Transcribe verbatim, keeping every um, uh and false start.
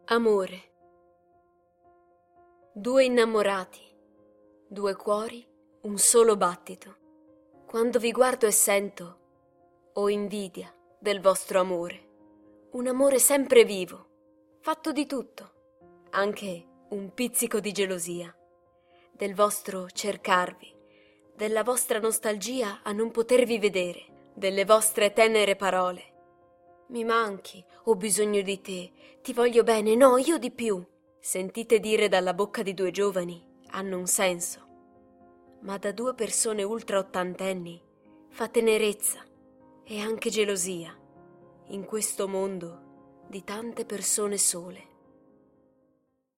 Amore. Due innamorati, due cuori, un solo battito. Quando vi guardo e sento, ho invidia del vostro amore. Un amore sempre vivo, fatto di tutto, anche un pizzico di gelosia. Del vostro cercarvi, della vostra nostalgia a non potervi vedere, delle vostre tenere parole. Mi manchi, ho bisogno di te, ti voglio bene, no, io di più. Sentite dire dalla bocca di due giovani, hanno un senso. Ma da due persone ultra ottantenni fa tenerezza e anche gelosia in questo mondo di tante persone sole.